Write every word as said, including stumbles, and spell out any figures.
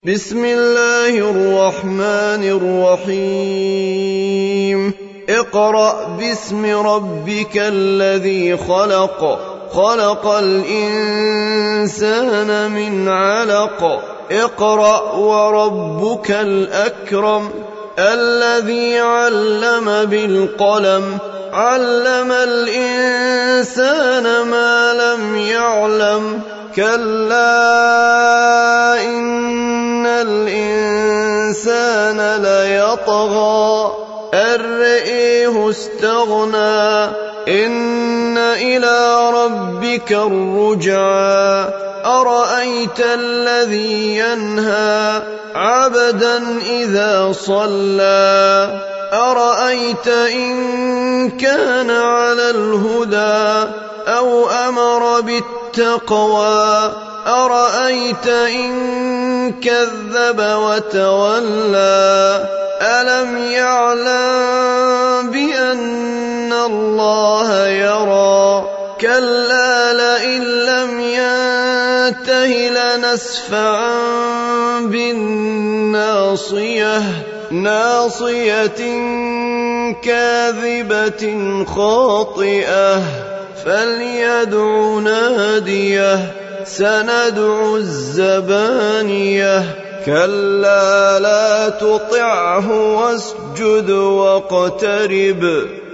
بسم الله الرحمن الرحيم اقرأ باسم ربك الذي خلق خلق الإنسان من علق اقرأ وربك الأكرم الذي علم بالقلم علم الإنسان ما لم يعلم كلا إن الإنسان ليطغى أن رآه استغنى إن إلى ربك الرجعى أرأيت الذي ينهى عبدا إذا صلى أرأيت إن كان على الهدى أو أمر بالتقوى أرأيت إن كذب وتولى ألم يعلم بأن الله يرى كلا لئن لم ينته لنسفعا بالناصية ناصية كاذبة خاطئة فليدع ناديه سندع الزبانية كلا لا تطعه واسجد واقترب